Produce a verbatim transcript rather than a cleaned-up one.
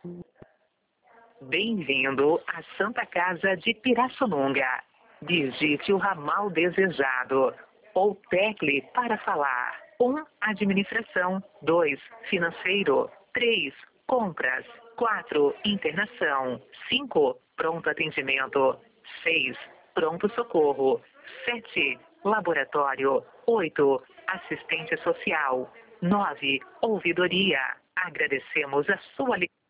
Bem-vindo à Santa Casa de Pirassununga. Digite o ramal desejado ou tecle para falar. um. Administração. dois. Financeiro. três. Compras. quatro. Internação. cinco. Pronto atendimento. seis. Pronto socorro. sete. Laboratório. oito. Assistente social. nove. Ouvidoria. Agradecemos a sua ligação.